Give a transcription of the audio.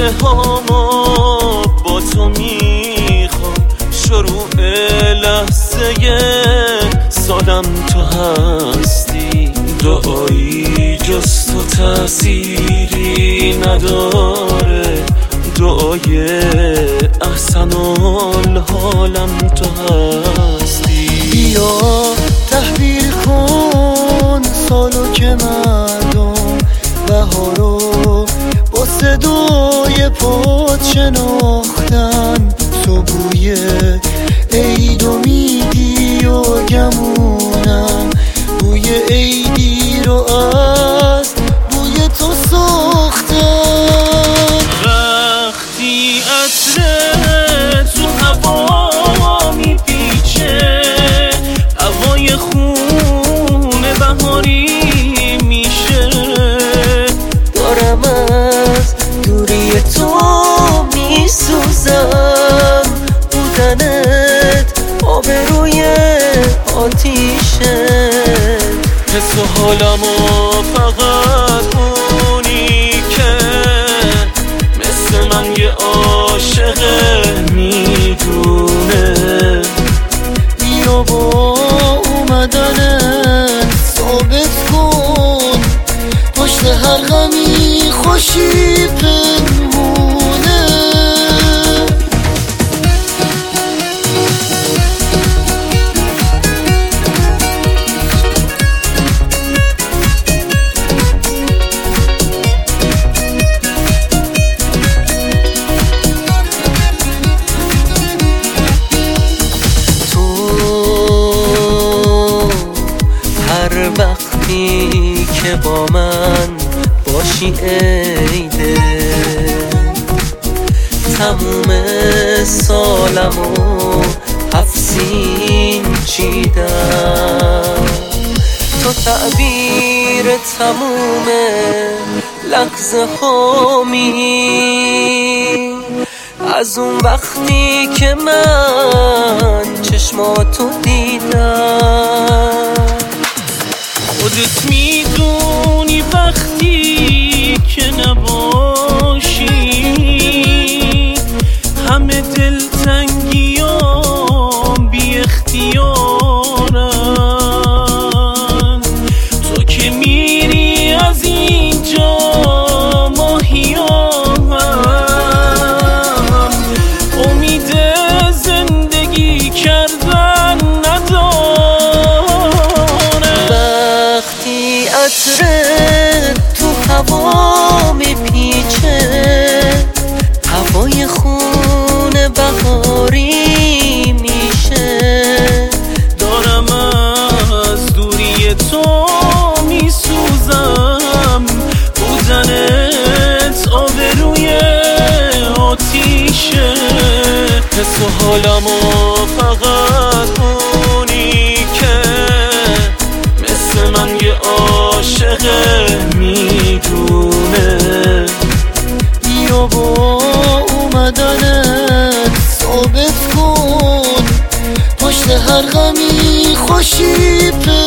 لحظه هامو با تو میخوام، شروع لحظه سالم تو هستی. دعایی جز تو تأثیری نداره، دعای احسن الحالم تو هستی. بیا تحویل کن سالو که مردم بهارو با صدای پاد شناختن. تو بوی عیدو میدی و گمونم بوی عیدی رو از بوی تو ساختن. وقتی عطر تو هوا میپیچه، هوای خون بهاری میشه، دارم از دوری تو میسوزم. بودنت آبروی آتیشه، حس و حالمو فقط اونی که مثل من یه عاشق میدونه. بیا با اومدنت ثابت کن پشت هر غمی خوشی پنهونه. وقتی که با من باشی عیده، تموم سالمو حفظین چیدم. تو تعبیر تموم لحظه هامی، از اون وقتی که من چشماتو دیدم. خودت میدونی وقتی که نباشی همه دلتنگیام بی اختیارن. تو که میری از اینجا ماهیام امید زندگی کردن عطر تو هوا میپیچه، هوای خون بهاری میشه، دارم از دوری تو میسوزم. بودنت آبروی آتیشه، حس و حالمو فقط اونی که مثل من یه عاشق میدونه. بیا با اومدنت ثابت کن پشت هر غمی خوشی